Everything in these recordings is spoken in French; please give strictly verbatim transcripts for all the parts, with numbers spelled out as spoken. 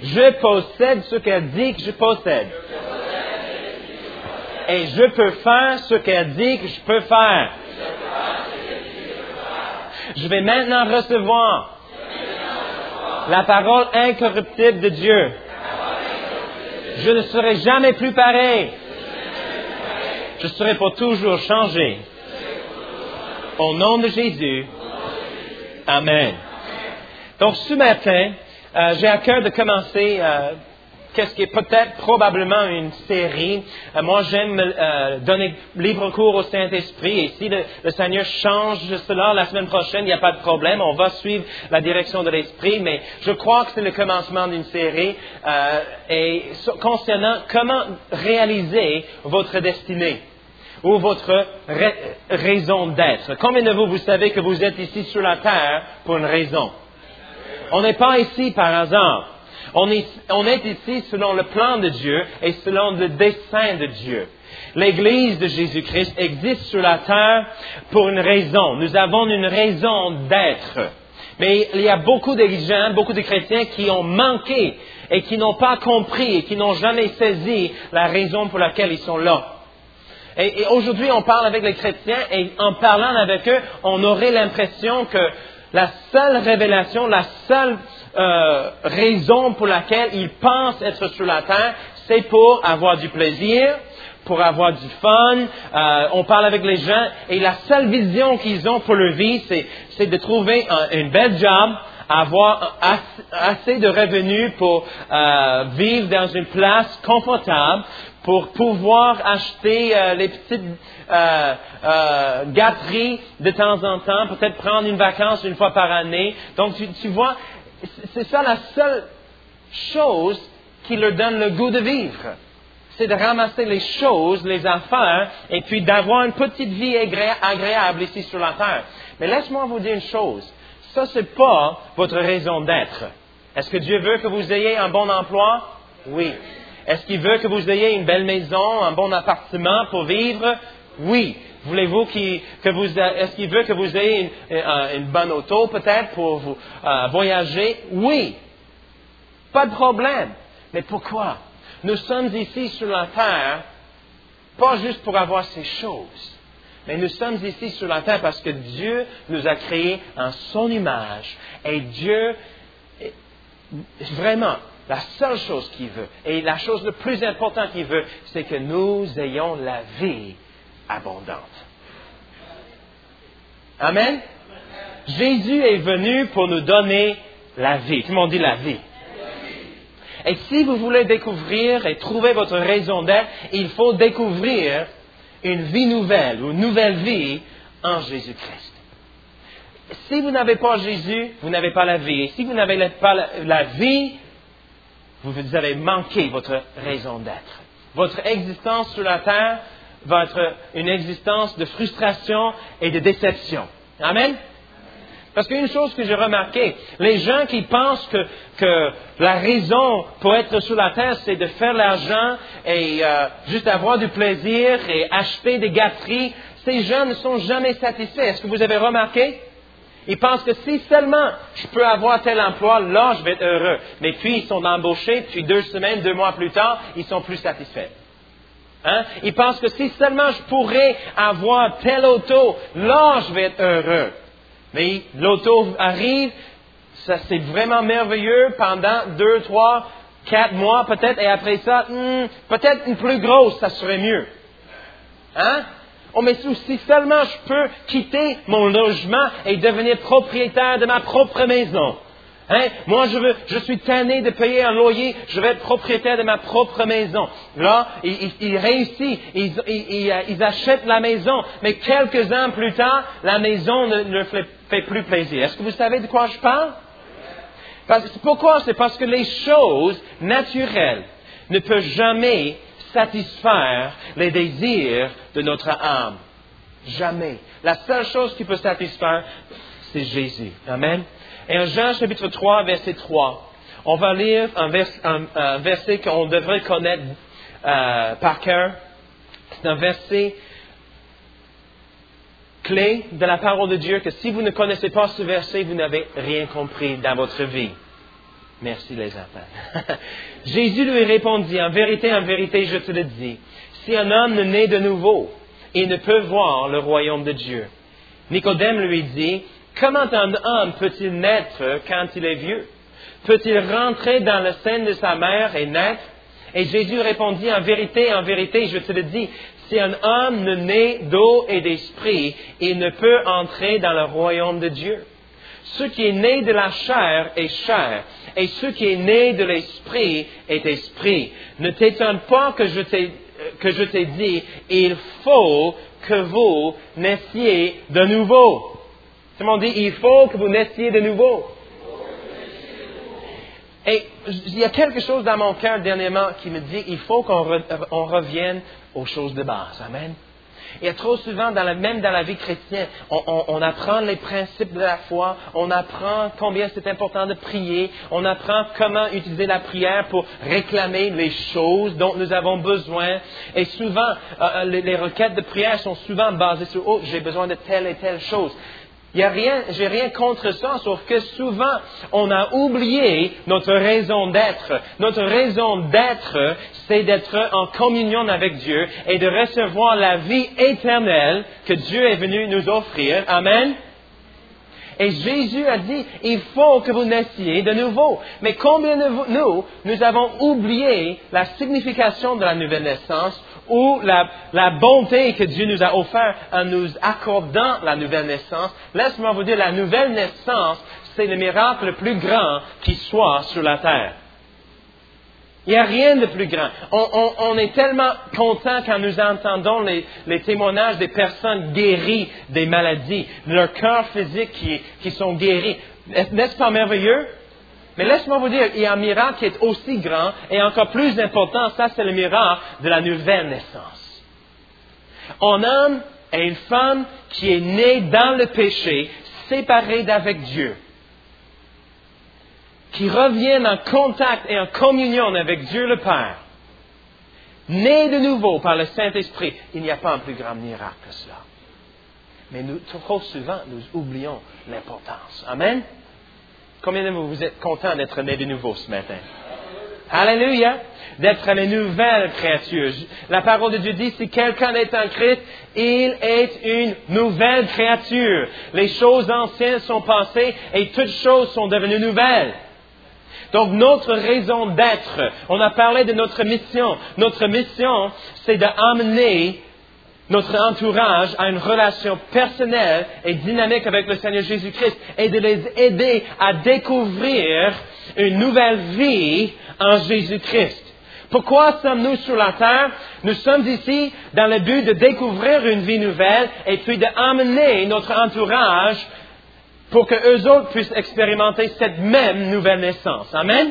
Je possède ce qu'elle dit que je possède. Et je peux faire ce qu'elle dit que je peux faire. Je vais maintenant recevoir la parole incorruptible de Dieu. Je ne serai jamais plus pareil. Je serai pour toujours changé. Au nom de Jésus. Amen. Donc ce matin, euh, j'ai à cœur de commencer euh, qu'est-ce qui est peut-être probablement une série. Euh, moi, j'aime euh, donner libre cours au Saint-Esprit. Et si le, le Seigneur change cela la semaine prochaine, il n'y a pas de problème. On va suivre la direction de l'Esprit. Mais je crois que c'est le commencement d'une série euh, et concernant comment réaliser votre destinée ou votre ra- raison d'être. Combien de vous, vous savez que vous êtes ici sur la terre pour une raison? On n'est pas ici par hasard. On est, on est ici selon le plan de Dieu et selon le dessein de Dieu. L'Église de Jésus-Christ existe sur la terre pour une raison. Nous avons une raison d'être. Mais il y a beaucoup de gens, beaucoup de chrétiens qui ont manqué et qui n'ont pas compris et qui n'ont jamais saisi la raison pour laquelle ils sont là. Et, et aujourd'hui, on parle avec les chrétiens et en parlant avec eux, on aurait l'impression que la seule révélation, la seule euh, raison pour laquelle ils pensent être sur la terre, c'est pour avoir du plaisir, pour avoir du fun. Euh, on parle avec les gens et la seule vision qu'ils ont pour leur vie, c'est, c'est de trouver un, une belle job, avoir assez de revenus pour euh, vivre dans une place confortable, pour pouvoir acheter euh, les petites euh, euh, gâteries de temps en temps, peut-être prendre une vacance une fois par année. Donc, tu, tu vois, c'est ça la seule chose qui leur donne le goût de vivre. C'est de ramasser les choses, les affaires, et puis d'avoir une petite vie agré- agréable ici sur la terre. Mais laisse-moi vous dire une chose. Ça, c'est pas votre raison d'être. Est-ce que Dieu veut que vous ayez un bon emploi? Oui. Est-ce qu'il veut que vous ayez une belle maison, un bon appartement pour vivre? Oui. Voulez-vous qu'il, que vous, est-ce qu'il veut que vous ayez une, une, une bonne auto peut-être pour vous euh, voyager? Oui. Pas de problème. Mais pourquoi? Nous sommes ici sur la terre, pas juste pour avoir ces choses, mais nous sommes ici sur la terre parce que Dieu nous a créés en son image. Et Dieu, vraiment, la seule chose qu'il veut, et la chose la plus importante qu'il veut, c'est que nous ayons la vie abondante. Amen? Jésus est venu pour nous donner la vie. Tout le monde dit la vie. Et si vous voulez découvrir et trouver votre raison d'être, il faut découvrir une vie nouvelle ou une nouvelle vie en Jésus-Christ. Si vous n'avez pas Jésus, vous n'avez pas la vie. Et si vous n'avez pas la, la vie, vous avez manqué votre raison d'être. Votre existence sur la terre va être une existence de frustration et de déception. Amen? Parce qu'une chose que j'ai remarqué, les gens qui pensent que, que la raison pour être sur la terre, c'est de faire l'argent et euh, juste avoir du plaisir et acheter des gâteries, ces gens ne sont jamais satisfaits. Est-ce que vous avez remarqué? Ils pensent que si seulement je peux avoir tel emploi, là, je vais être heureux. Mais puis, ils sont embauchés, puis deux semaines, deux mois plus tard, ils sont plus satisfaits. Hein? Ils pensent que si seulement je pourrais avoir tel auto, là, je vais être heureux. Mais l'auto arrive, ça c'est vraiment merveilleux pendant deux, trois, quatre mois peut-être, et après ça, hmm, peut-être une plus grosse, ça serait mieux. Hein? Oh, mais si seulement je peux quitter mon logement et devenir propriétaire de ma propre maison. Hein? Moi, je veux, je suis tanné de payer un loyer, je vais être propriétaire de ma propre maison. Là, ils, ils réussissent, ils, ils, ils achètent la maison, mais quelques ans plus tard, la maison ne leur fait, fait plus plaisir. Est-ce que vous savez de quoi je parle? Parce, pourquoi? C'est parce que les choses naturelles ne peuvent jamais satisfaire les désirs de notre âme. Jamais. La seule chose qui peut satisfaire, c'est Jésus. Amen. Et en Jean chapitre trois, verset trois, on va lire un, vers, un, un verset qu'on devrait connaître euh, par cœur. C'est un verset clé de la parole de Dieu que si vous ne connaissez pas ce verset, vous n'avez rien compris dans votre vie. Merci les enfants. Jésus lui répondit, en vérité, en vérité, je te le dis, si un homme ne naît de nouveau, il ne peut voir le royaume de Dieu. Nicodème lui dit, comment un homme peut-il naître quand il est vieux? Peut-il rentrer dans le sein de sa mère et naître? Et Jésus répondit, en vérité, en vérité, je te le dis, si un homme ne naît d'eau et d'esprit, il ne peut entrer dans le royaume de Dieu. Ce qui est né de la chair est chair, et ce qui est né de l'esprit est esprit. Ne t'étonne pas que je t'ai, que je t'ai dit, il faut que vous naissiez de nouveau. Tout le monde dit, il faut que vous naissiez de nouveau. Et il y a quelque chose dans mon cœur dernièrement qui me dit, il faut qu'on re, on revienne aux choses de base. Amen. Il y a trop souvent, dans la, même dans la vie chrétienne, on, on, on apprend les principes de la foi, on apprend combien c'est important de prier, on apprend comment utiliser la prière pour réclamer les choses dont nous avons besoin. Et souvent, euh, les, les requêtes de prière sont souvent basées sur « Oh, j'ai besoin de telle et telle chose ». Il y a rien, j'ai rien contre ça, sauf que souvent, on a oublié notre raison d'être. Notre raison d'être, c'est d'être en communion avec Dieu et de recevoir la vie éternelle que Dieu est venu nous offrir. Amen. Et Jésus a dit, il faut que vous naissiez de nouveau. Mais combien de nous, nous avons oublié la signification de la nouvelle naissance ou la, la bonté que Dieu nous a offert en nous accordant la nouvelle naissance. Laisse-moi vous dire, la nouvelle naissance, c'est le miracle le plus grand qui soit sur la terre. Il n'y a rien de plus grand. On, on, on est tellement content quand nous entendons les, les témoignages des personnes guéries des maladies, de leur cœur physique qui, qui sont guéris. N'est-ce pas merveilleux? Mais laisse-moi vous dire, il y a un miracle qui est aussi grand et encore plus important, ça c'est le miracle de la nouvelle naissance. Un homme et une femme qui est né dans le péché, séparés d'avec Dieu, qui reviennent en contact et en communion avec Dieu le Père, nés de nouveau par le Saint-Esprit, il n'y a pas un plus grand miracle que cela. Mais nous, trop souvent, nous oublions l'importance. Amen? Combien de vous, vous êtes contents d'être nés de nouveau ce matin? Alléluia! D'être les nouvelles créatures. La parole de Dieu dit, si quelqu'un est en Christ, il est une nouvelle créature. Les choses anciennes sont passées et toutes choses sont devenues nouvelles. Donc, notre raison d'être, on a parlé de notre mission. Notre mission, c'est d'amener notre entourage à une relation personnelle et dynamique avec le Seigneur Jésus-Christ et de les aider à découvrir une nouvelle vie en Jésus-Christ. Pourquoi sommes-nous sur la terre? Nous sommes ici dans le but de découvrir une vie nouvelle et puis d'amener notre entourage pour que eux autres puissent expérimenter cette même nouvelle naissance. Amen?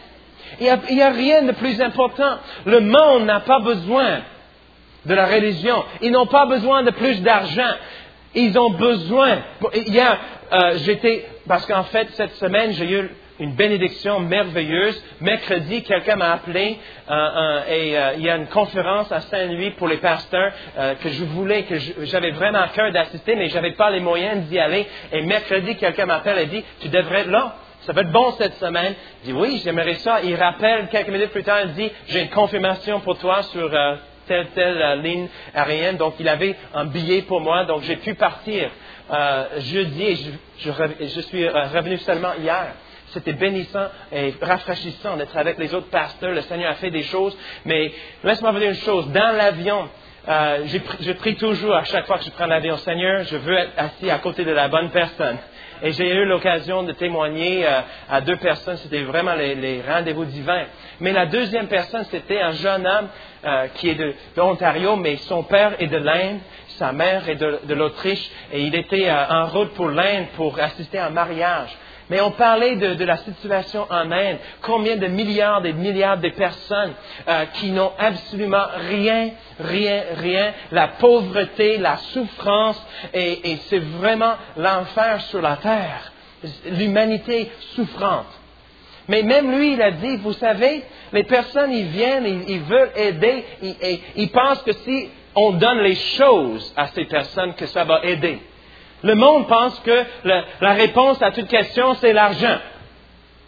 Il n'y a, a rien de plus important. Le monde n'a pas besoin de la religion. Ils n'ont pas besoin de plus d'argent. Ils ont besoin. Hier, euh, j'étais, parce qu'en fait, cette semaine, j'ai eu une bénédiction merveilleuse. Mercredi, quelqu'un m'a appelé euh, euh, et euh, il y a une conférence à Saint-Louis pour les pasteurs euh, que je voulais, que je, j'avais vraiment à cœur d'assister, mais je n'avais pas les moyens d'y aller. Et mercredi, quelqu'un m'appelle et dit, tu devrais être là. Ça va être bon cette semaine. Je dis, oui, j'aimerais ça. Il rappelle quelques minutes plus tard, il dit, j'ai une confirmation pour toi sur euh, telle, telle euh, ligne aérienne. Donc, il avait un billet pour moi. Donc, j'ai pu partir euh, jeudi et je, je, je suis revenu seulement hier. C'était bénissant et rafraîchissant d'être avec les autres pasteurs. Le Seigneur a fait des choses. Mais laisse-moi vous dire une chose. Dans l'avion, euh, j'ai, je prie toujours à chaque fois que je prends l'avion. Seigneur, je veux être assis à côté de la bonne personne. Et j'ai eu l'occasion de témoigner euh, à deux personnes. C'était vraiment les, les rendez-vous divins. Mais la deuxième personne, c'était un jeune homme euh, qui est de, de Ontario, mais son père est de l'Inde, sa mère est de, de l'Autriche, et il était euh, en route pour l'Inde pour assister à un mariage. Mais on parlait de, de la situation en Inde. Combien de milliards et de milliards de personnes euh, qui n'ont absolument rien, rien, rien. La pauvreté, la souffrance, et, et c'est vraiment l'enfer sur la terre. L'humanité souffrante. Mais même lui, il a dit, vous savez, les personnes, ils viennent, ils, ils veulent aider, ils, et, ils pensent que si on donne les choses à ces personnes, que ça va aider. Le monde pense que le, la réponse à toute question, c'est l'argent.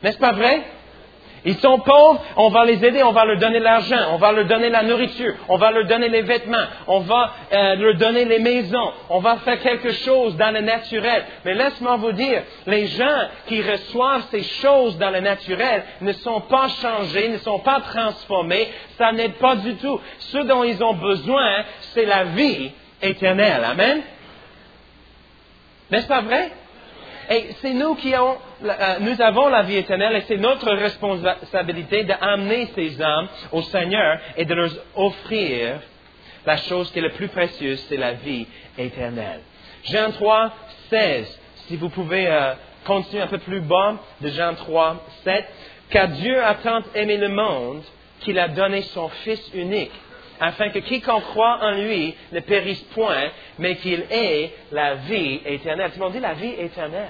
N'est-ce pas vrai? Ils sont pauvres, on va les aider, on va leur donner l'argent, on va leur donner la nourriture, on va leur donner les vêtements, on va euh, leur donner les maisons, on va faire quelque chose dans le naturel. Mais laisse-moi vous dire, les gens qui reçoivent ces choses dans le naturel ne sont pas changés, ne sont pas transformés, ça n'aide pas du tout. Ce dont ils ont besoin, c'est la vie éternelle. Amen? N'est-ce pas vrai? Et c'est nous qui avons, euh, nous avons la vie éternelle et c'est notre responsabilité d'amener ces âmes au Seigneur et de leur offrir la chose qui est la plus précieuse, c'est la vie éternelle. Jean trois, seize. Si vous pouvez euh, continuer un peu plus bas de Jean trois, sept. Car Dieu a tant aimé le monde qu'il a donné son Fils unique, afin que quiconque croit en lui ne périsse point, mais qu'il ait la vie éternelle. Tout le monde dit la vie éternelle.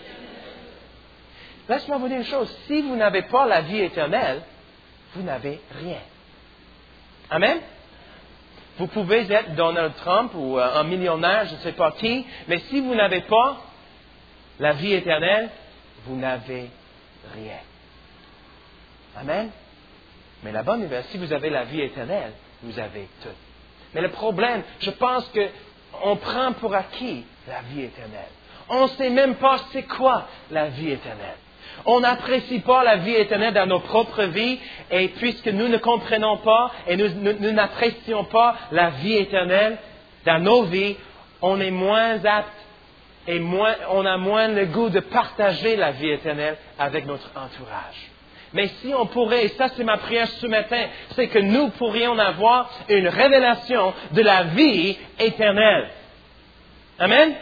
Laisse-moi vous dire une chose. Si vous n'avez pas la vie éternelle, vous n'avez rien. Amen? Vous pouvez être Donald Trump ou un millionnaire, je ne sais pas qui, mais si vous n'avez pas la vie éternelle, vous n'avez rien. Amen? Mais la bonne nouvelle, si vous avez la vie éternelle, vous avez tout. Mais le problème, je pense qu'on prend pour acquis la vie éternelle. On ne sait même pas c'est quoi la vie éternelle. On n'apprécie pas la vie éternelle dans nos propres vies et puisque nous ne comprenons pas et nous, nous, nous n'apprécions pas la vie éternelle dans nos vies, on est moins apte et moins, on a moins le goût de partager la vie éternelle avec notre entourage. Mais si on pourrait, et ça c'est ma prière ce matin, c'est que nous pourrions avoir une révélation de la vie éternelle. Amen?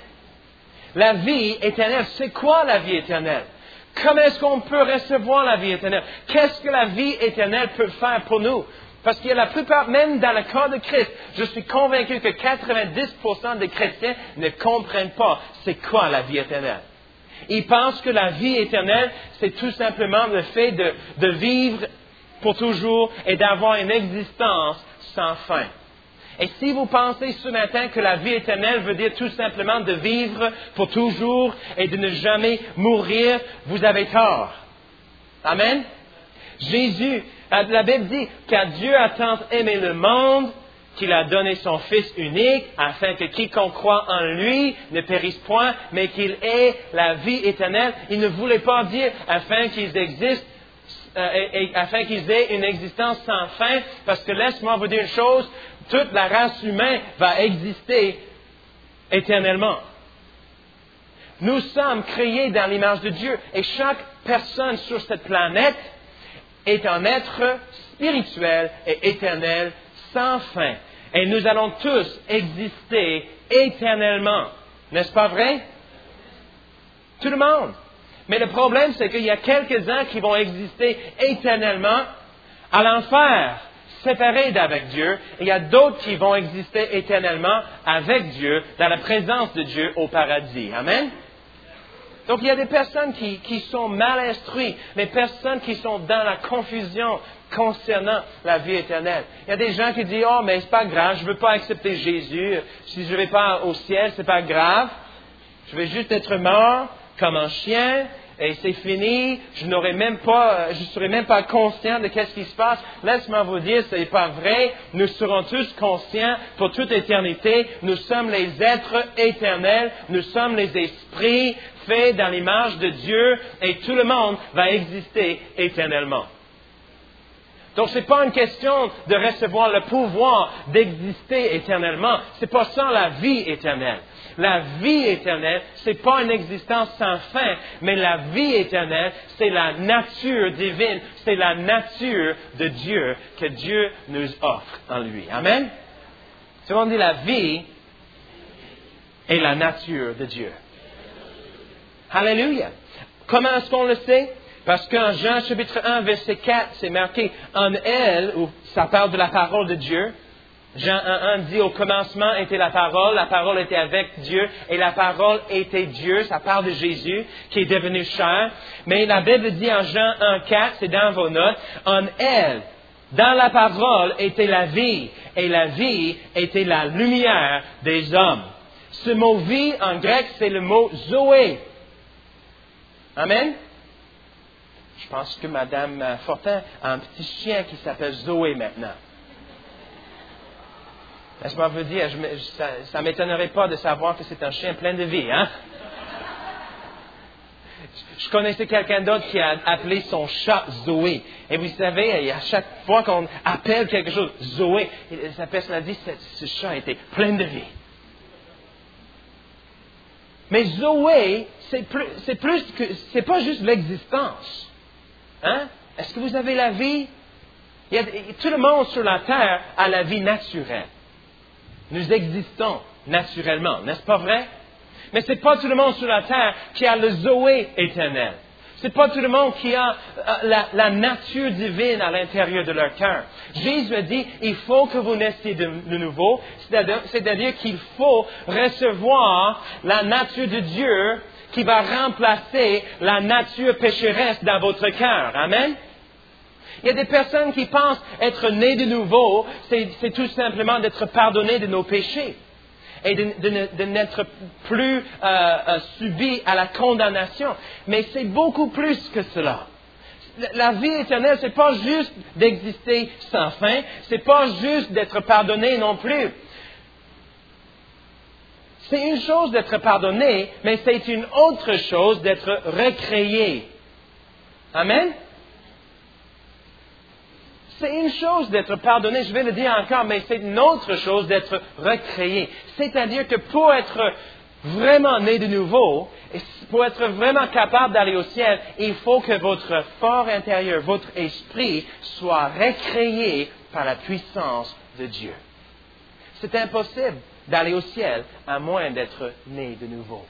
La vie éternelle, c'est quoi la vie éternelle? Comment est-ce qu'on peut recevoir la vie éternelle? Qu'est-ce que la vie éternelle peut faire pour nous? Parce qu'il y a la plupart, même dans le cas de Christ, je suis convaincu que quatre-vingt-dix pour cent des chrétiens ne comprennent pas c'est quoi la vie éternelle. Ils pensent que la vie éternelle, c'est tout simplement le fait de, de vivre pour toujours et d'avoir une existence sans fin. Et si vous pensez ce matin que la vie éternelle veut dire tout simplement de vivre pour toujours et de ne jamais mourir, vous avez tort. Amen? Jésus, la Bible dit car Dieu a tant aimé le monde qu'il a donné son Fils unique, afin que quiconque croit en lui ne périsse point, mais qu'il ait la vie éternelle. Il ne voulait pas dire afin qu'ils existent, euh, et, et, afin qu'ils aient une existence sans fin, parce que laisse-moi vous dire une chose, toute la race humaine va exister éternellement. Nous sommes créés dans l'image de Dieu, et chaque personne sur cette planète est un être spirituel et éternel sans fin. Et nous allons tous exister éternellement. N'est-ce pas vrai? Tout le monde. Mais le problème, c'est qu'il y a quelques-uns qui vont exister éternellement à l'enfer, séparés d'avec Dieu. Et il y a d'autres qui vont exister éternellement avec Dieu, dans la présence de Dieu au paradis. Amen? Donc, il y a des personnes qui, qui sont mal instruites, des personnes qui sont dans la confusion concernant la vie éternelle. Il y a des gens qui disent, oh, mais c'est pas grave, je veux pas accepter Jésus. Si je vais pas au ciel, c'est pas grave. Je vais juste être mort comme un chien et c'est fini. Je n'aurai même pas, je serai même pas conscient de qu'est-ce qui se passe. Laisse-moi vous dire, c'est pas vrai. Nous serons tous conscients pour toute éternité. Nous sommes les êtres éternels. Nous sommes les esprits faits dans l'image de Dieu et tout le monde va exister éternellement. Donc, ce n'est pas une question de recevoir le pouvoir d'exister éternellement. Ce n'est pas ça la vie éternelle. La vie éternelle, ce n'est pas une existence sans fin, mais la vie éternelle, c'est la nature divine, c'est la nature de Dieu que Dieu nous offre en lui. Amen? C'est on dit la vie est la nature de Dieu. Alléluia! Comment est-ce qu'on le sait? Parce qu'en Jean chapitre un, verset quatre, c'est marqué « En elle », où ça parle de la parole de Dieu. Jean un, un dit « Au commencement était la parole, la parole était avec Dieu, et la parole était Dieu ». Ça parle de Jésus qui est devenu chair. Mais la Bible dit en Jean un, quatre, c'est dans vos notes « En elle, dans la parole était la vie, et la vie était la lumière des hommes ». Ce mot « vie » en grec, c'est le mot « zoé ». Amen? Je pense que Mme Fortin a un petit chien qui s'appelle Zoé maintenant. Laisse-moi vous dire, je, ça ne m'étonnerait pas de savoir que c'est un chien plein de vie, hein? Je connaissais quelqu'un d'autre qui a appelé son chat Zoé. Et vous savez, à chaque fois qu'on appelle quelque chose Zoé, sa personne a dit que ce chat était plein de vie. Mais Zoé, c'est plus, c'est plus que, c'est pas juste l'existence. Hein? Est-ce que vous avez la vie? Il y a, tout le monde sur la terre a la vie naturelle. Nous existons naturellement, n'est-ce pas vrai? Mais ce n'est pas tout le monde sur la terre qui a le Zoé éternel. Ce n'est pas tout le monde qui a la, la nature divine à l'intérieur de leur cœur. Jésus a dit, il faut que vous naissiez de, de nouveau, c'est-à-dire, c'est-à-dire qu'il faut recevoir la nature de Dieu qui va remplacer la nature pécheresse dans votre cœur. Amen? Il y a des personnes qui pensent être nées de nouveau, c'est, c'est tout simplement d'être pardonné de nos péchés et de, de, de n'être plus euh, euh, subi à la condamnation. Mais c'est beaucoup plus que cela. La vie éternelle, c'est pas juste d'exister sans fin, c'est pas juste d'être pardonné non plus. C'est une chose d'être pardonné, mais c'est une autre chose d'être recréé. Amen? C'est une chose d'être pardonné, je vais le dire encore, mais c'est une autre chose d'être recréé. C'est-à-dire que pour être vraiment né de nouveau, et pour être vraiment capable d'aller au ciel, il faut que votre fort intérieur, votre esprit, soit recréé par la puissance de Dieu. C'est impossible d'aller au ciel à moins d'être né de nouveau.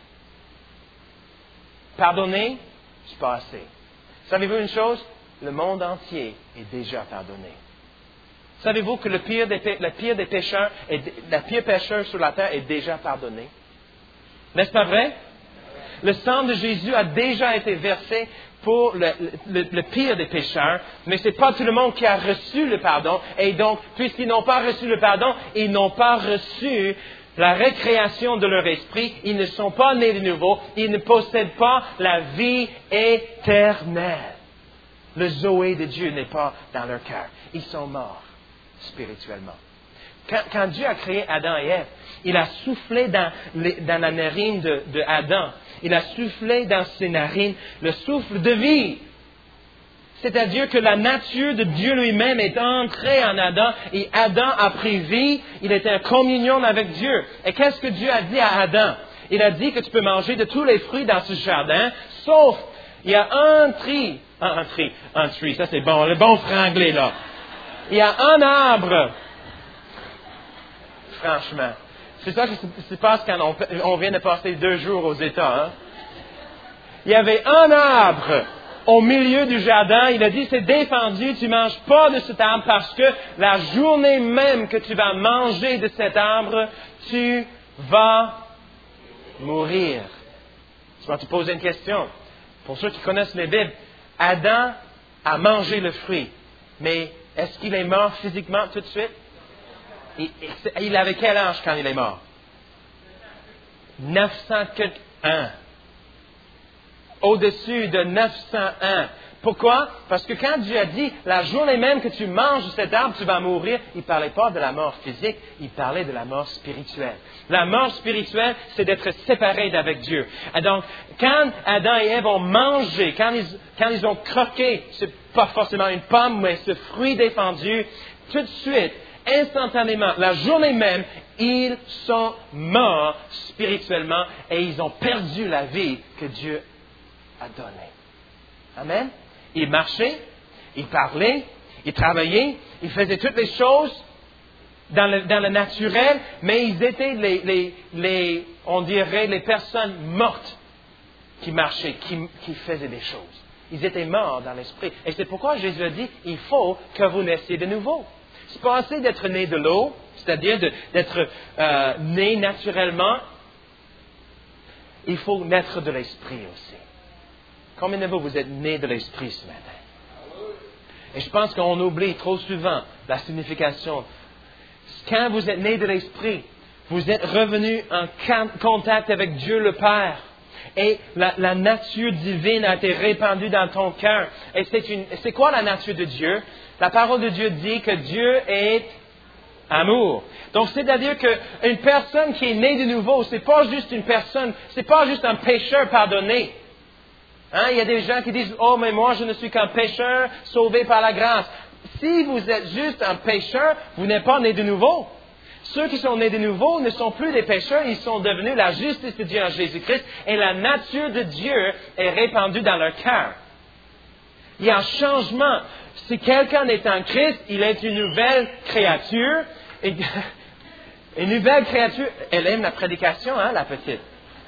Pardonner, c'est pas assez. Savez-vous une chose? Le monde entier est déjà pardonné. Savez-vous que le pire des, le pire des pécheurs, est, le pire pécheur sur la terre est déjà pardonné? N'est-ce pas vrai? Le sang de Jésus a déjà été versé pour le, le, le pire des pécheurs, mais ce n'est pas tout le monde qui a reçu le pardon. Et donc, puisqu'ils n'ont pas reçu le pardon, ils n'ont pas reçu la récréation de leur esprit, ils ne sont pas nés de nouveau, ils ne possèdent pas la vie éternelle. Le Zoé de Dieu n'est pas dans leur cœur. Ils sont morts spirituellement. Quand, quand Dieu a créé Adam et Ève, il a soufflé dans, les, dans la narine de, de Adam. Il a soufflé dans ses narines le souffle de vie. C'est-à-dire que la nature de Dieu lui-même est entrée en Adam et Adam a pris vie. Il était en communion avec Dieu. Et qu'est-ce que Dieu a dit à Adam? Il a dit que tu peux manger de tous les fruits dans ce jardin, sauf il y a un tri. Un, un tri, un tree, ça c'est bon, le bon franglais là. Il y a un arbre. Franchement. C'est ça qui se passe quand on, on vient de passer deux jours aux États. Hein? Il y avait un arbre au milieu du jardin. Il a dit, c'est défendu, tu ne manges pas de cet arbre parce que la journée même que tu vas manger de cet arbre, tu vas mourir. Je vais te poser une question. Pour ceux qui connaissent les Bibles, Adam a mangé le fruit, mais est-ce qu'il est mort physiquement tout de suite? Il, il avait quel âge quand il est mort? neuf cent un. Au-dessus de neuf cent un. Pourquoi? Parce que quand Dieu a dit, la journée même que tu manges de cet arbre, tu vas mourir, il ne parlait pas de la mort physique, il parlait de la mort spirituelle. La mort spirituelle, c'est d'être séparé d'avec Dieu. Et donc, quand Adam et Ève ont mangé, quand ils, quand ils ont croqué, c'est pas forcément une pomme, mais ce fruit défendu, tout de suite, instantanément, la journée même, ils sont morts spirituellement et ils ont perdu la vie que Dieu a donnée. Amen? Ils marchaient, ils parlaient, ils travaillaient, ils faisaient toutes les choses dans le, dans le naturel, mais ils étaient les, les, les, on dirait, les personnes mortes qui marchaient, qui, qui faisaient des choses. Ils étaient morts dans l'esprit. Et c'est pourquoi Jésus a dit, il faut que vous naissiez de nouveau. C'est pas assez d'être né de l'eau, c'est-à-dire de, d'être euh, né naturellement. Il faut naître de l'esprit aussi. Combien de vous, vous êtes nés de l'esprit ce matin? Et je pense qu'on oublie trop souvent la signification. Quand vous êtes nés de l'esprit, vous êtes revenus en contact avec Dieu le Père. Et la, la nature divine a été répandue dans ton cœur. Et c'est, une, c'est quoi la nature de Dieu? La parole de Dieu dit que Dieu est amour. Donc, c'est-à-dire qu'une personne qui est née de nouveau, c'est pas juste une personne, c'est pas juste un pécheur pardonné. Hein? Il y a des gens qui disent, oh, mais moi, je ne suis qu'un pécheur sauvé par la grâce. Si vous êtes juste un pécheur, vous n'êtes pas né de nouveau. Ceux qui sont nés de nouveau ne sont plus des pécheurs, ils sont devenus la justice de Dieu en Jésus-Christ et la nature de Dieu est répandue dans leur cœur. Il y a un changement. Si quelqu'un est en Christ, il est une nouvelle créature. Et, une nouvelle créature, elle aime la prédication, hein, la petite.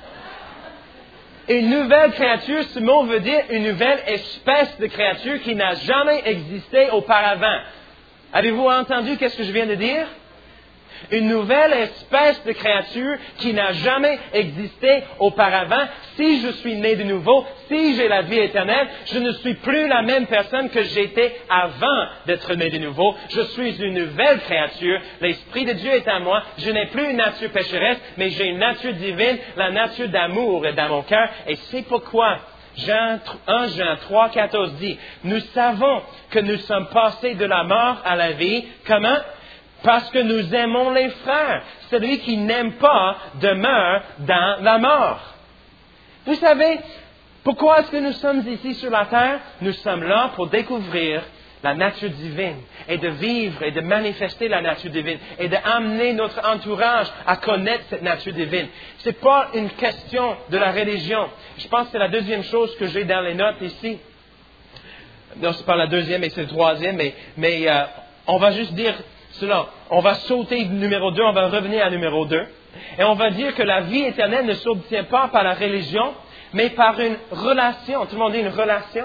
Une nouvelle créature, ce mot veut dire une nouvelle espèce de créature qui n'a jamais existé auparavant. Avez-vous entendu qu'est-ce que je viens de dire? Une nouvelle espèce de créature qui n'a jamais existé auparavant. Si je suis né de nouveau, si j'ai la vie éternelle, je ne suis plus la même personne que j'étais avant d'être né de nouveau. Je suis une nouvelle créature. L'Esprit de Dieu est en moi. Je n'ai plus une nature pécheresse, mais j'ai une nature divine, la nature d'amour est dans mon cœur. Et c'est pourquoi Jean, un Jean trois, quatorze dit, nous savons que nous sommes passés de la mort à la vie. Comment? Parce que nous aimons les frères. Celui qui n'aime pas demeure dans la mort. Vous savez, pourquoi est-ce que nous sommes ici sur la terre? Nous sommes là pour découvrir la nature divine et de vivre et de manifester la nature divine et d'amener notre entourage à connaître cette nature divine. Ce n'est pas une question de la religion. Je pense que c'est la deuxième chose que j'ai dans les notes ici. Non, ce n'est pas la deuxième et c'est le troisième, mais, mais euh, on va juste dire cela. On va sauter du numéro deux, on va revenir à numéro deux. Et on va dire que la vie éternelle ne s'obtient pas par la religion, mais par une relation. Tout le monde dit une relation.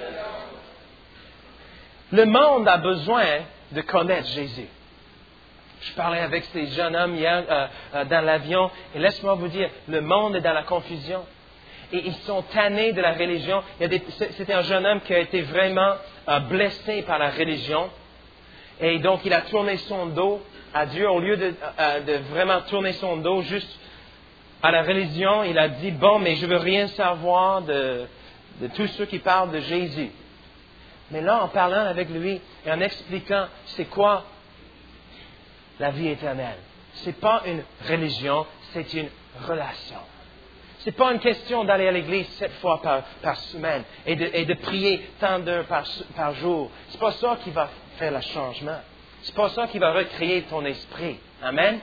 Le monde a besoin de connaître Jésus. Je parlais avec ces jeunes hommes hier euh, euh, dans l'avion, et laisse-moi vous dire, le monde est dans la confusion. Et ils sont tannés de la religion. Il y a des, c'était un jeune homme qui a été vraiment euh, blessé par la religion. Et donc, il a tourné son dos à Dieu. Au lieu de, euh, de vraiment tourner son dos juste à la religion, il a dit, bon, mais je veux rien savoir de, de tous ceux qui parlent de Jésus. Mais là, en parlant avec lui et en expliquant c'est quoi la vie éternelle, c'est pas une religion, c'est une relation. C'est pas une question d'aller à l'église sept fois par, par semaine et de, et de prier tant d'heures par, par jour. C'est pas ça qui va faire le changement. C'est pas ça qui va recréer ton esprit. Amen?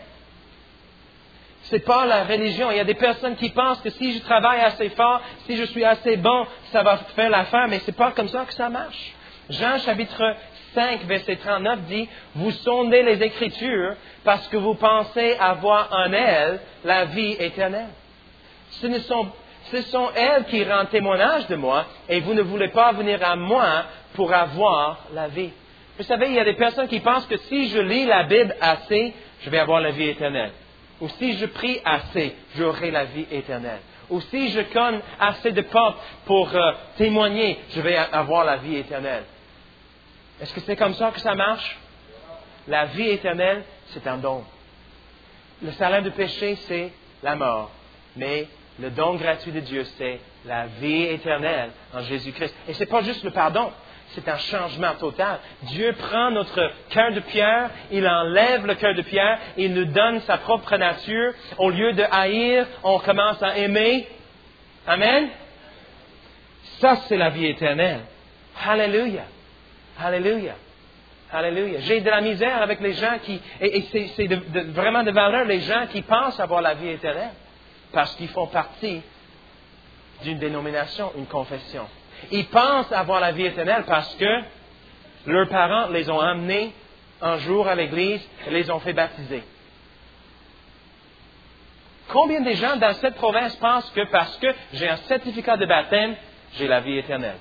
C'est pas la religion. Il y a des personnes qui pensent que si je travaille assez fort, si je suis assez bon, ça va faire l'affaire, mais c'est pas comme ça que ça marche. Jean chapitre cinq, verset trente-neuf dit, vous sondez les Écritures parce que vous pensez avoir en elles la vie éternelle. Ce ne sont, ce sont elles qui rendent témoignage de moi et vous ne voulez pas venir à moi pour avoir la vie. Vous savez, il y a des personnes qui pensent que si je lis la Bible assez, je vais avoir la vie éternelle. Ou si je prie assez, j'aurai la vie éternelle. Ou si je conne assez de portes pour euh, témoigner, je vais avoir la vie éternelle. Est-ce que c'est comme ça que ça marche? La vie éternelle, c'est un don. Le salaire du péché, c'est la mort. Mais le don gratuit de Dieu, c'est la vie éternelle en Jésus-Christ. Et ce n'est pas juste le pardon. C'est un changement total. Dieu prend notre cœur de pierre, il enlève le cœur de pierre, il nous donne sa propre nature. Au lieu de haïr, on commence à aimer. Amen? Ça, c'est la vie éternelle. Alléluia. Alléluia. Alléluia. J'ai de la misère avec les gens qui... Et, et c'est, c'est de, de, vraiment de valeur, les gens qui pensent avoir la vie éternelle. Parce qu'ils font partie d'une dénomination, une confession. Ils pensent avoir la vie éternelle parce que leurs parents les ont amenés un jour à l'église et les ont fait baptiser. Combien de gens dans cette province pensent que parce que j'ai un certificat de baptême, j'ai la vie éternelle?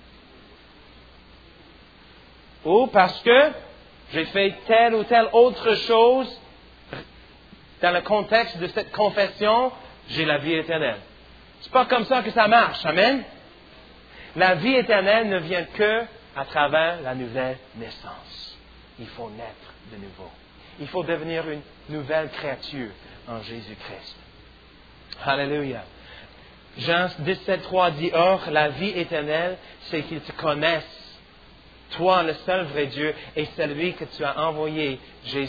Ou parce que j'ai fait telle ou telle autre chose dans le contexte de cette confession, j'ai la vie éternelle. C'est pas comme ça que ça marche. Amen? La vie éternelle ne vient que à travers la nouvelle naissance. Il faut naître de nouveau. Il faut devenir une nouvelle créature en Jésus-Christ. Alléluia. Jean dix-sept, trois dit, « Or, la vie éternelle, c'est qu'ils te connaissent, toi, le seul vrai Dieu, et celui que tu as envoyé, Jésus-Christ. »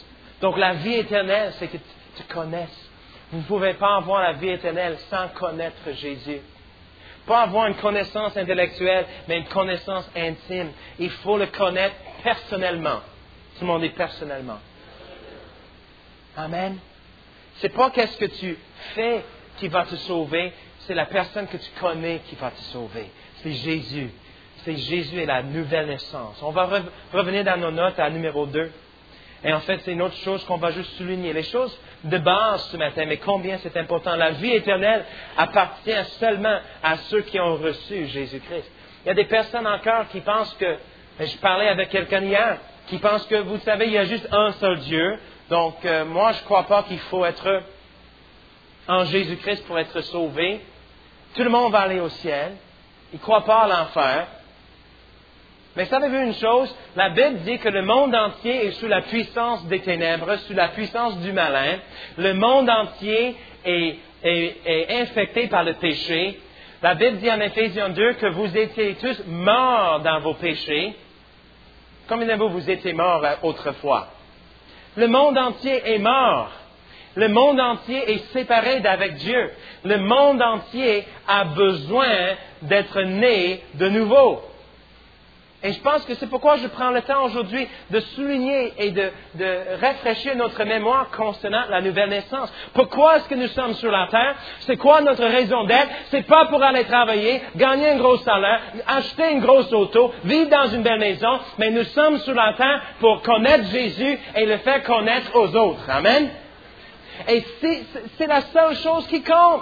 Donc, la vie éternelle, c'est que tu te connaisses. Vous ne pouvez pas avoir la vie éternelle sans connaître Jésus. Pas avoir une connaissance intellectuelle, mais une connaissance intime. Il faut le connaître personnellement. Tout le monde dit personnellement. Amen. C'est pas qu'est-ce que tu fais qui va te sauver, c'est la personne que tu connais qui va te sauver. C'est Jésus. C'est Jésus et la nouvelle naissance. On va re- revenir dans nos notes à numéro deux. Et en fait, c'est une autre chose qu'on va juste souligner. Les choses de base ce matin, mais combien c'est important. La vie éternelle appartient seulement à ceux qui ont reçu Jésus-Christ. Il y a des personnes encore qui pensent que, je parlais avec quelqu'un hier, qui pensent que, vous savez, il y a juste un seul Dieu. Donc, euh, moi, je ne crois pas qu'il faut être en Jésus-Christ pour être sauvé. Tout le monde va aller au ciel. Ils ne croient pas à l'enfer. Mais savez-vous une chose? La Bible dit que le monde entier est sous la puissance des ténèbres, sous la puissance du malin. Le monde entier est, est, est infecté par le péché. La Bible dit en Éphésiens deux que vous étiez tous morts dans vos péchés. Combien de vous, vous étiez morts autrefois? Le monde entier est mort. Le monde entier est séparé d'avec Dieu. Le monde entier a besoin d'être né de nouveau. Et je pense que c'est pourquoi je prends le temps aujourd'hui de souligner et de, de rafraîchir notre mémoire concernant la nouvelle naissance. Pourquoi est-ce que nous sommes sur la terre? C'est quoi notre raison d'être? C'est pas pour aller travailler, gagner un gros salaire, acheter une grosse auto, vivre dans une belle maison, mais nous sommes sur la terre pour connaître Jésus et le faire connaître aux autres. Amen? Et c'est, c'est la seule chose qui compte.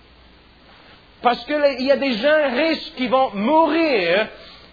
Parce qu'il y a des gens riches qui vont mourir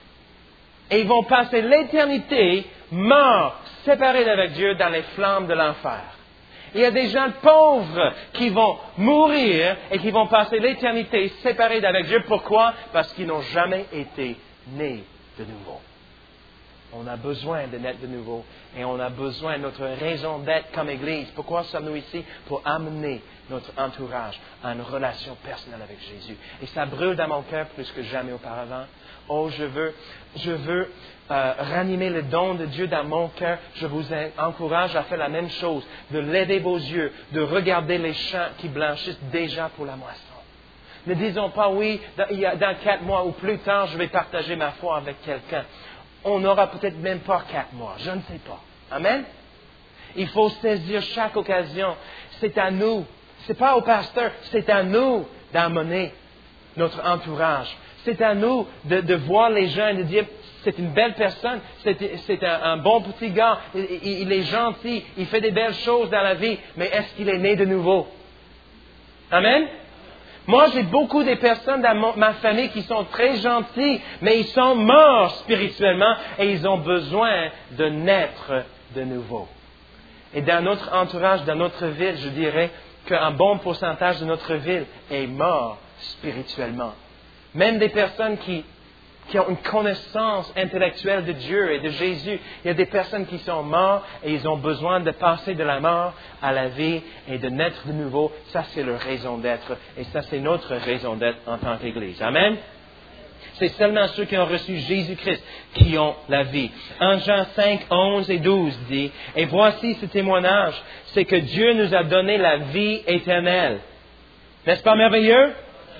et ils vont passer l'éternité morts, séparés d'avec Dieu dans les flammes de l'enfer. Il y a des gens pauvres qui vont mourir et qui vont passer l'éternité séparés d'avec Dieu. Pourquoi? Parce qu'ils n'ont jamais été nés de nouveau. On a besoin de naître de nouveau et on a besoin de notre raison d'être comme Église. Pourquoi sommes-nous ici? Pour amener notre entourage à une relation personnelle avec Jésus. Et ça brûle dans mon cœur plus que jamais auparavant. Oh, je veux, je veux euh, ranimer le don de Dieu dans mon cœur. Je vous encourage à faire la même chose, de l'aider vos yeux, de regarder les champs qui blanchissent déjà pour la moisson. Ne disons pas, oui, dans, il y a, dans quatre mois ou plus tard, je vais partager ma foi avec quelqu'un. On n'aura peut-être même pas quatre mois, je ne sais pas. Amen? Il faut saisir chaque occasion. C'est à nous, c'est pas au pasteur, c'est à nous d'amener notre entourage. C'est à nous de, de voir les gens et de dire, c'est une belle personne, c'est, c'est un, un bon petit gars, il, il, il est gentil, il fait des belles choses dans la vie, mais est-ce qu'il est né de nouveau? Amen? Moi, j'ai beaucoup de personnes dans mon, ma famille qui sont très gentils, mais ils sont morts spirituellement et ils ont besoin de naître de nouveau. Et dans notre entourage, dans notre ville, je dirais qu'un bon pourcentage de notre ville est mort spirituellement. Même des personnes qui, qui ont une connaissance intellectuelle de Dieu et de Jésus, il y a des personnes qui sont mortes et ils ont besoin de passer de la mort à la vie et de naître de nouveau. Ça, c'est leur raison d'être et ça, c'est notre raison d'être en tant qu'Église. Amen? C'est seulement ceux qui ont reçu Jésus-Christ qui ont la vie. En Jean cinq, onze et douze dit, « Et voici ce témoignage, c'est que Dieu nous a donné la vie éternelle. » N'est-ce pas merveilleux?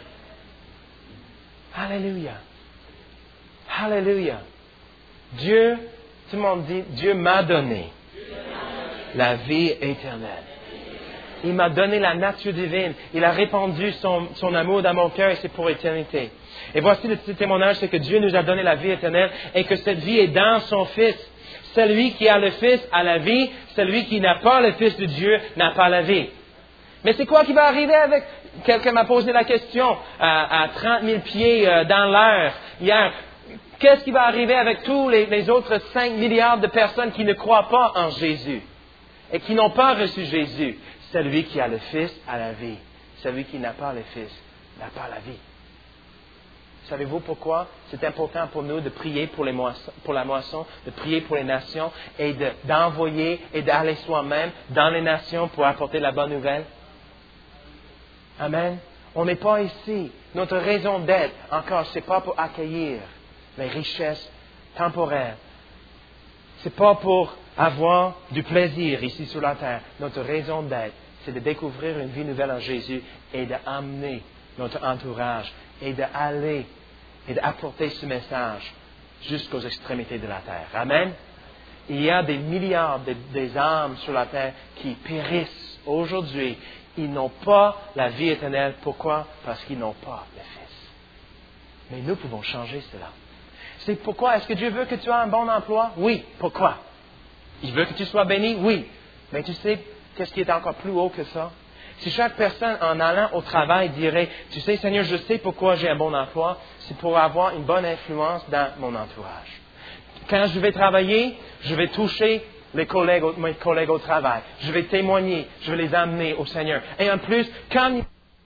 Alléluia. Alléluia. Dieu, tout le monde dit, Dieu m'a donné la vie éternelle. Il m'a donné la nature divine. Il a répandu son, son amour dans mon cœur et c'est pour l'éternité. Et voici le témoignage, c'est que Dieu nous a donné la vie éternelle et que cette vie est dans son Fils. Celui qui a le Fils a la vie. Celui qui n'a pas le Fils de Dieu n'a pas la vie. Mais c'est quoi qui va arriver avec... Quelqu'un m'a posé la question à, à trente mille pieds euh, dans l'air hier. Qu'est-ce qui va arriver avec tous les, les autres cinq milliards de personnes qui ne croient pas en Jésus et qui n'ont pas reçu Jésus? Celui qui a le Fils a la vie. Celui qui n'a pas le Fils n'a pas la vie. Savez-vous pourquoi c'est important pour nous de prier pour, les moissons, pour la moisson, de prier pour les nations et de, d'envoyer et d'aller soi-même dans les nations pour apporter la bonne nouvelle? Amen. On n'est pas ici. Notre raison d'être, encore, ce n'est pas pour accueillir les richesses temporaires. Ce n'est pas pour avoir du plaisir ici sur la terre. Notre raison d'être, c'est de découvrir une vie nouvelle en Jésus et d'amener notre entourage et d'aller et d'apporter ce message jusqu'aux extrémités de la terre. Amen. Il y a des milliards de, des âmes sur la terre qui périssent aujourd'hui. Ils n'ont pas la vie éternelle. Pourquoi? Parce qu'ils n'ont pas le Fils. Mais nous pouvons changer cela. C'est pourquoi? Est-ce que Dieu veut que tu aies un bon emploi? Oui. Pourquoi? Il veut que tu sois béni? Oui. Mais tu sais, qu'est-ce qui est encore plus haut que ça? Si chaque personne, en allant au travail, dirait, tu sais, Seigneur, je sais pourquoi j'ai un bon emploi, c'est pour avoir une bonne influence dans mon entourage. Quand je vais travailler, je vais toucher les collègues, mes collègues au travail. Je vais témoigner, je vais les amener au Seigneur. Et en plus, quand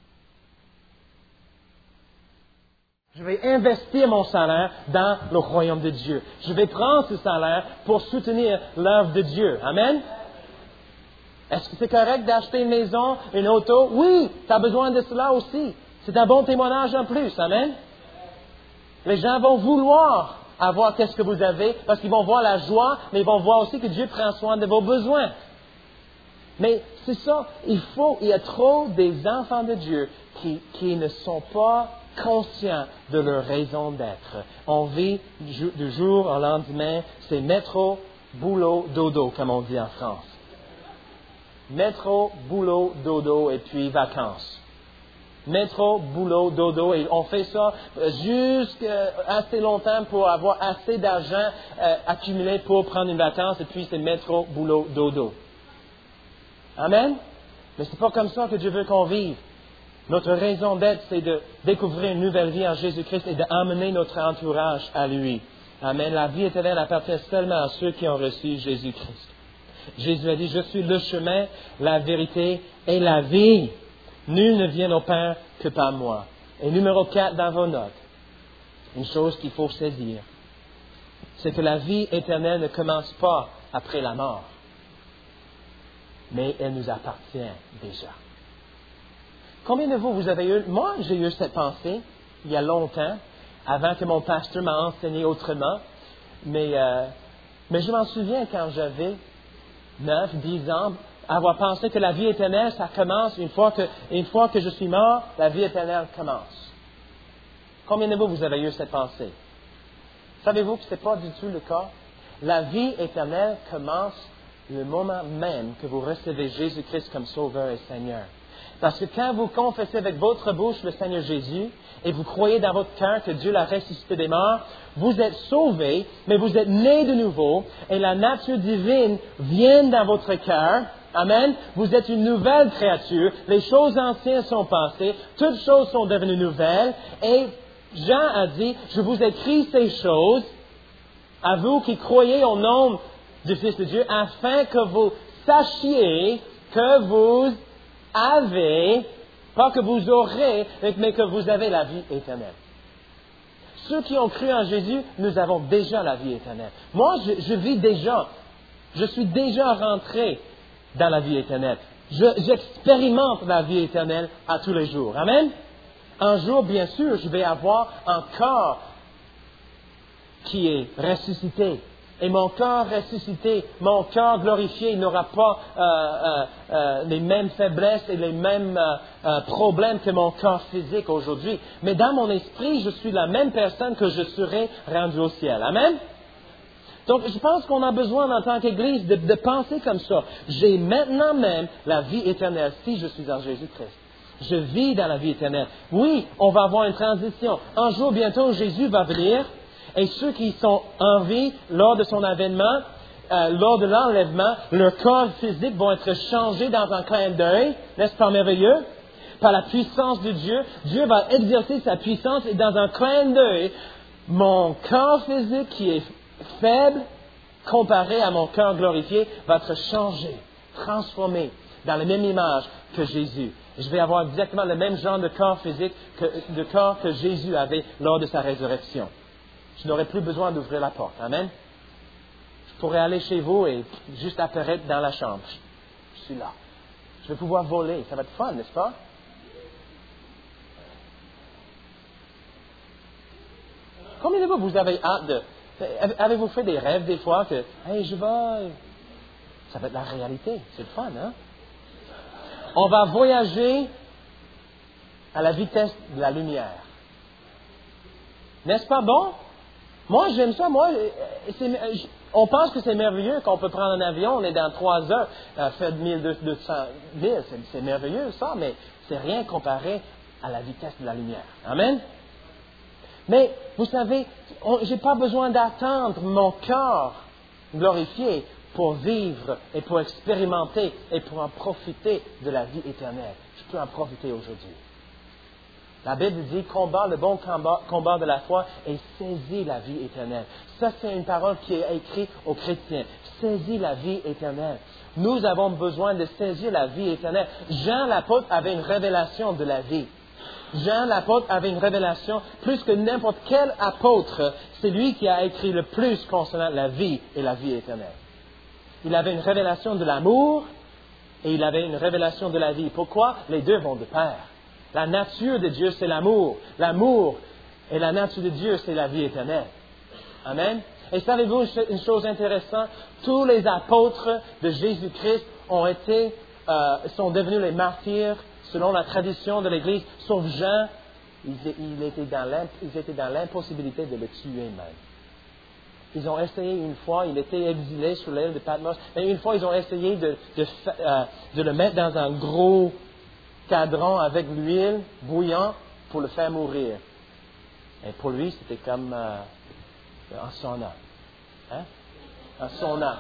je vais investir mon salaire dans le royaume de Dieu. Je vais prendre ce salaire pour soutenir l'œuvre de Dieu. Amen? Est-ce que c'est correct d'acheter une maison, une auto? Oui, tu as besoin de cela aussi. C'est un bon témoignage en plus. Amen? Les gens vont vouloir avoir qu'est-ce que vous avez parce qu'ils vont voir la joie, mais ils vont voir aussi que Dieu prend soin de vos besoins. Mais c'est ça, il faut, il y a trop des enfants de Dieu qui, qui ne sont pas conscients de leur raison d'être. On vit du jour au lendemain, c'est métro, boulot, dodo, comme on dit en France. Métro, boulot, dodo et puis vacances. Métro, boulot, dodo, et on fait ça jusqu'à assez longtemps pour avoir assez d'argent euh, accumulé pour prendre une vacance, et puis c'est métro, boulot, dodo. Amen? Mais c'est pas comme ça que Dieu veut qu'on vive. Notre raison d'être, c'est de découvrir une nouvelle vie en Jésus-Christ et d'amener notre entourage à lui. Amen. La vie éternelle appartient seulement à ceux qui ont reçu Jésus-Christ. Jésus a dit, je suis le chemin, la vérité et la vie. Nul ne vient au Père que par moi. Et numéro quatre dans vos notes, une chose qu'il faut saisir, c'est que la vie éternelle ne commence pas après la mort, mais elle nous appartient déjà. Combien de vous, vous avez eu, moi j'ai eu cette pensée il y a longtemps, avant que mon pasteur m'a enseigné autrement, mais, euh, mais je m'en souviens quand j'avais neuf, dix ans, avoir pensé que la vie éternelle, ça commence une fois que, une fois que je suis mort, la vie éternelle commence. Combien de vous, vous avez eu cette pensée? Savez-vous que ce n'est pas du tout le cas? La vie éternelle commence le moment même que vous recevez Jésus-Christ comme Sauveur et Seigneur. Parce que quand vous confessez avec votre bouche le Seigneur Jésus et vous croyez dans votre cœur que Dieu l'a ressuscité des morts, vous êtes sauvés, mais vous êtes nés de nouveau et la nature divine vient dans votre cœur. Amen. Vous êtes une nouvelle créature. Les choses anciennes sont passées. Toutes choses sont devenues nouvelles. Et Jean a dit, je vous écris ces choses à vous qui croyez au nom du Fils de Dieu afin que vous sachiez que vous avez, pas que vous aurez, mais que vous avez la vie éternelle. Ceux qui ont cru en Jésus, nous avons déjà la vie éternelle. Moi, je, je vis déjà, je suis déjà rentré dans la vie éternelle. Je, j'expérimente la vie éternelle à tous les jours. Amen? Un jour, bien sûr, je vais avoir un corps qui est ressuscité. Et mon corps ressuscité, mon corps glorifié, il n'aura pas euh, euh, euh, les mêmes faiblesses et les mêmes euh, euh, problèmes que mon corps physique aujourd'hui. Mais dans mon esprit, je suis la même personne que je serai rendu au ciel. Amen? Donc, je pense qu'on a besoin, en tant qu'Église, de, de penser comme ça. J'ai maintenant même la vie éternelle si je suis en Jésus-Christ. Je vis dans la vie éternelle. Oui, on va avoir une transition. Un jour, bientôt, Jésus va venir. Et ceux qui sont en vie lors de son avènement, euh, lors de l'enlèvement, leur corps physique vont être changés dans un clin d'œil. N'est-ce pas merveilleux? Par la puissance de Dieu, Dieu va exercer sa puissance et dans un clin d'œil, mon corps physique qui est faible, comparé à mon corps glorifié, va être changé, transformé dans la même image que Jésus. Je vais avoir exactement le même genre de corps physique que, de corps que Jésus avait lors de sa résurrection. Je n'aurai plus besoin d'ouvrir la porte. Amen. Je pourrais aller chez vous et juste apparaître dans la chambre. Je suis là. Je vais pouvoir voler. Ça va être fun, n'est-ce pas? Combien de fois vous avez hâte de... Avez-vous fait des rêves des fois que, hey, je vais... Ça va être la réalité. C'est le fun, hein? On va voyager à la vitesse de la lumière. N'est-ce pas bon? Moi, j'aime ça. Moi, c'est, on pense que c'est merveilleux qu'on peut prendre un avion, on est dans trois heures, euh, fait mille deux cents milles. C'est, c'est merveilleux, ça, mais c'est rien comparé à la vitesse de la lumière. Amen? Mais, vous savez, je n'ai pas besoin d'attendre mon cœur glorifié pour vivre et pour expérimenter et pour en profiter de la vie éternelle. Je peux en profiter aujourd'hui. La Bible dit, combat le bon combat, combat de la foi et saisis la vie éternelle. Ça, c'est une parole qui est écrite aux chrétiens. Saisis la vie éternelle. Nous avons besoin de saisir la vie éternelle. Jean l'apôtre avait une révélation de la vie. Jean l'apôtre avait une révélation plus que n'importe quel apôtre. C'est lui qui a écrit le plus concernant la vie et la vie éternelle. Il avait une révélation de l'amour et il avait une révélation de la vie. Pourquoi? Les deux vont de pair. La nature de Dieu, c'est l'amour. L'amour et la nature de Dieu, c'est la vie éternelle. Amen. Et savez-vous une chose intéressante? Tous les apôtres de Jésus-Christ ont été, euh, sont devenus les martyrs selon la tradition de l'Église, sauf Jean, ils, ils, étaient dans ils étaient dans l'impossibilité de le tuer même. Ils ont essayé une fois, il était exilé sur l'île de Patmos, mais une fois ils ont essayé de, de, euh, de le mettre dans un gros cadran avec l'huile bouillante pour le faire mourir. Et pour lui, c'était comme euh, un sauna. Hein? Un sauna.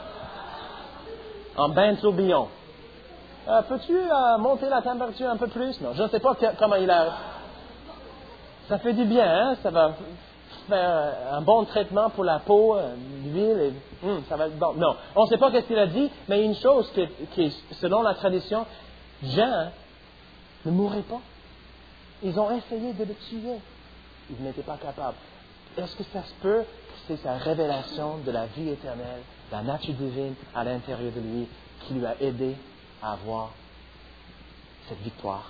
Un bain de tourbillon. Euh, peux-tu euh, monter la température un peu plus? Non, je ne sais pas que, comment il a... Ça fait du bien, hein? Ça va faire un bon traitement pour la peau, euh, l'huile, et hum, ça va être bon. Non, on ne sait pas ce qu'il a dit, mais une chose qui, qui selon la tradition, Jean ne mourrait pas. Ils ont essayé de le tuer. Ils n'étaient pas capables. Est-ce que ça se peut que c'est sa révélation de la vie éternelle, la nature divine à l'intérieur de lui, qui lui a aidé à avoir cette victoire?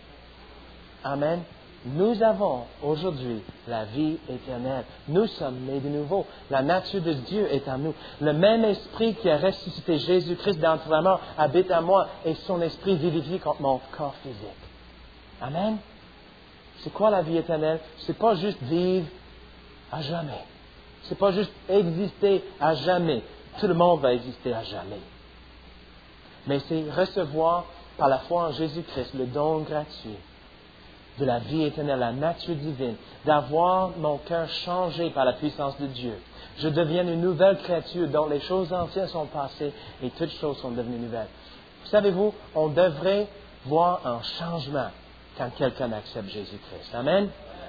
Amen. Nous avons aujourd'hui la vie éternelle. Nous sommes nés de nouveau. La nature de Dieu est en nous. Le même esprit qui a ressuscité Jésus-Christ d'entre la mort habite en moi et son esprit vivifie contre mon corps physique. Amen. C'est quoi la vie éternelle? C'est pas juste vivre à jamais. C'est pas juste exister à jamais. Tout le monde va exister à jamais. Mais c'est recevoir par la foi en Jésus-Christ le don gratuit de la vie éternelle, la nature divine, d'avoir mon cœur changé par la puissance de Dieu. Je deviens une nouvelle créature dont les choses anciennes sont passées et toutes choses sont devenues nouvelles. Savez-vous, on devrait voir un changement quand quelqu'un accepte Jésus-Christ. Amen.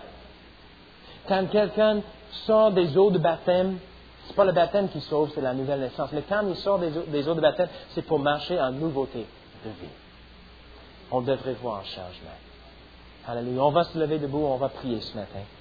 Quand quelqu'un sort des eaux de baptême, ce n'est pas le baptême qui sauve, c'est la nouvelle naissance. Mais quand il sort des eaux, des eaux de baptême, c'est pour marcher en nouveauté de vie. On devrait voir un changement. Alléluia. On va se lever debout, on va prier ce matin.